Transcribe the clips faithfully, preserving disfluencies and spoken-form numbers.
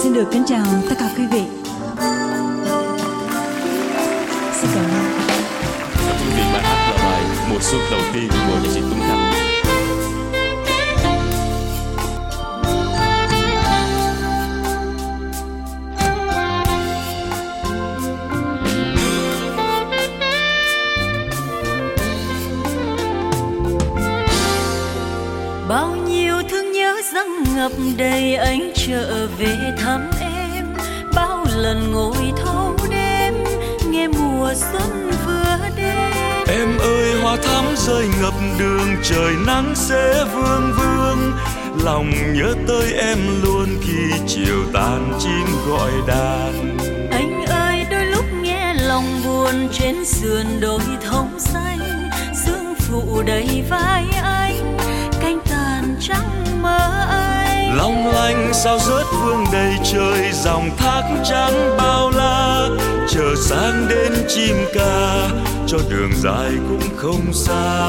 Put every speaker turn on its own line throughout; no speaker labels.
xin được kính chào tất cả quý vị. Xin cảm ơn.
Thưa quý vị, bài hát là bài Mùa Xuân đầu tiên của nhạc sĩ Tuấn Khanh.
Bao nhiêu thương nhớ dâng ngập đầy anh trở về thăm em. Bao lần ngồi thâu đêm nghe mùa xuân vừa đến.
Em ơi hoa thắm rơi ngập đường, trời nắng sẽ vương vương. Lòng nhớ tới em luôn khi chiều tàn chim gọi đàn.
Anh ơi đôi lúc nghe lòng buồn trên sườn đồi thông xanh. Sương phụ đầy vai anh, cánh tàn trắng mơ anh.
Long lanh sao rớt vương đầy trời, dòng thác trắng bao la. Chờ sáng đến chim ca, cho đường dài cũng không xa.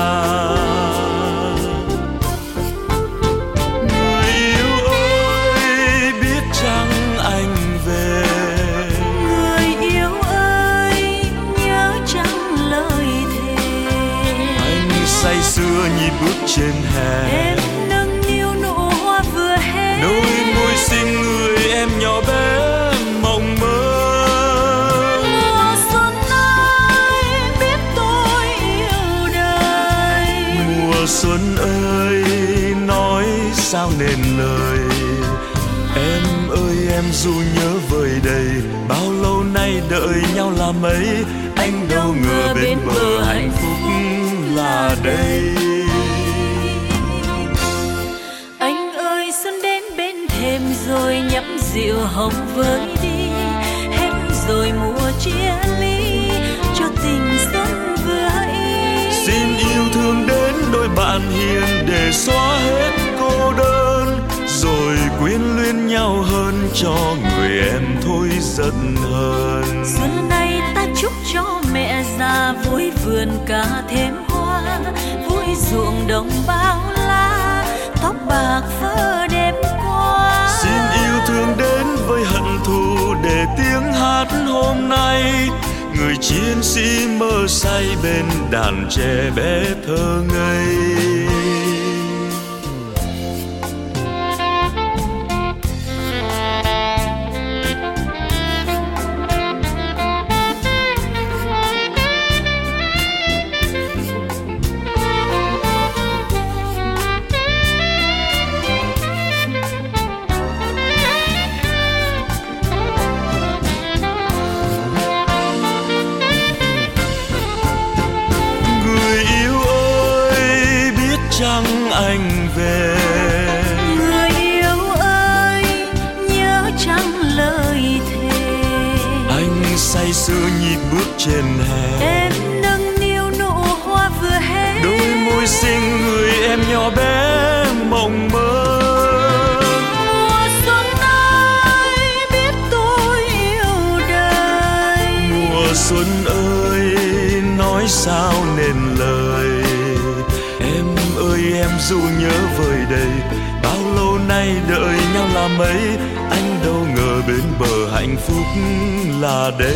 Người yêu ơi biết chăng anh về.
Người yêu ơi nhớ chăng lời thề.
Anh say sưa nhịp bước trên hè.
Em nâng niu nụ hoa vừa hé.
Đôi môi xinh người em nhỏ bé mộng mơ.
Mùa xuân ơi biết tôi yêu đời.
Mùa xuân ơi nói sao nên lời. Em ơi em dù nhớ vời đầy, bao lâu nay đợi nhau là mấy. Anh đâu ngờ bên bờ hạnh phúc là đây.
Anh ơi xuân đến bên thềm rồi nhấp rượu hồng với đi. Hết rồi mùa chia ly, cho tình xuân vừa ý.
Xin yêu thương đến đôi bạn hiền để xóa hết cô đơn. Rồi quyến luyến nhau hơn cho người em thôi giận hờn.
Xuân này ta chúc cho mẹ già vui vườn cả thêm hoa. Vui ruộng đồng bao la, tóc bạc phơ đêm qua.
Xin yêu thương đến với hận thù để tiếng hát hôm nay. Người chiến sĩ mơ say bên đàn trẻ bé thơ ngây. Chăng anh về.
Người yêu ơi nhớ chăng lời thề.
Anh say sưa nhịp bước trên hè.
Em nâng niu nụ hoa vừa hé.
Đôi môi xinh người em nhỏ bé mộng mơ.
Mùa xuân ơi biết tôi yêu đời.
Mùa xuân ơi nói sao nên lời. Em dù nhớ vời đầy, bao lâu nay đợi nhau là mấy. Anh đâu ngờ bên bờ hạnh phúc là đây.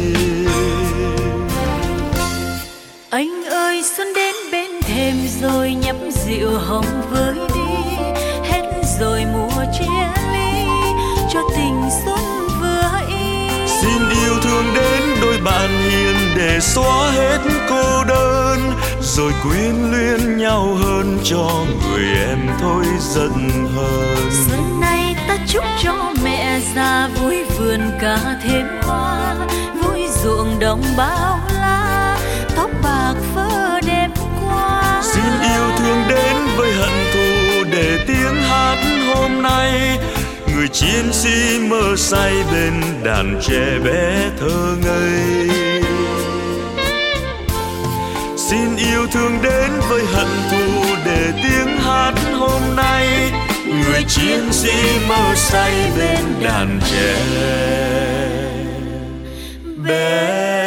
Anh ơi xuân đến bên thềm rồi nhấp rượu hồng với đi. Hết rồi mùa chia ly, cho tình xuân vừa ý.
Xin yêu thương đến đôi bạn hiền để xóa hết cô đơn. Rồi quyến luyến nhau hơn cho người em thôi giận hờn.
Xuân này ta chúc cho mẹ già vui vườn cả thêm hoa. Vui ruộng đồng bao la, tóc bạc phơ đêm qua.
Xin yêu thương đến với hận thù để tiếng hát hôm nay. Người chiến sĩ mơ say bên đàn trẻ bé thơ ngây. Xin yêu thương đến với hận thù để tiếng hát hôm nay. Người chiến sĩ mơ say bên đàn trẻ bé